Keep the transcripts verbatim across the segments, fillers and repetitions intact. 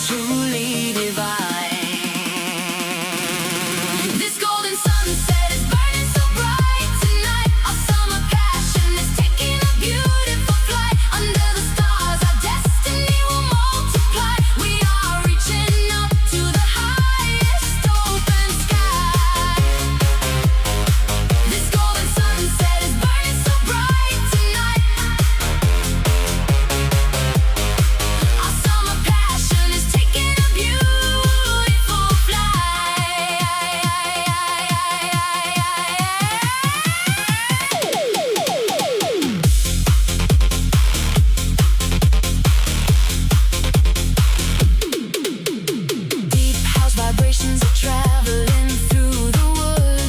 truly divine. This golden sunset is burning so bright tonight. Our summer passion is taking a beautiful flight. Under the stars, our destiny will multiply. We are reaching up to the highest open sky. This golden sunset is burning so bright tonight. Our summer passion is taking a beautiful flight. Deep house vibrations are traveling through the wood,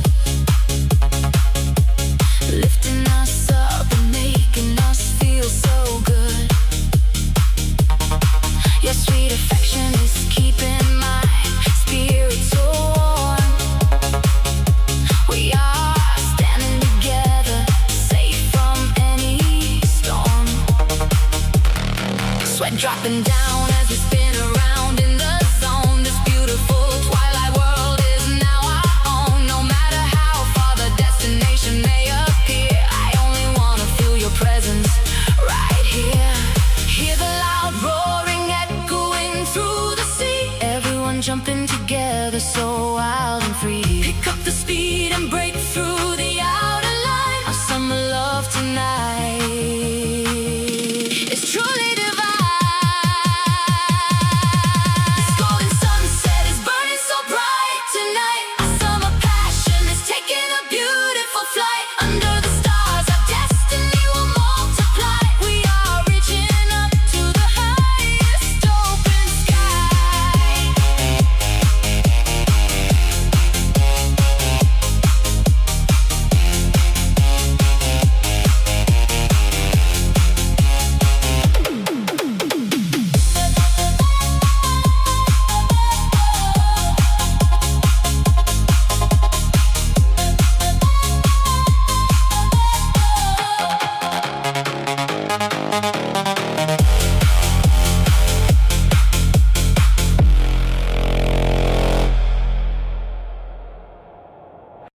lifting us up and making us feel so good. Your sweet affection is keeping my spirit so warm. We are standing together, safe from any storm. Sweat dropping down as we spin around in the zone. This beautiful twilight world is now our own. No matter how far the destination may appear, I only wanna feel your presence right here. Hear the loud roaring echoing through the sea. Everyone jumping together so wild and free. Pick up the speed and break through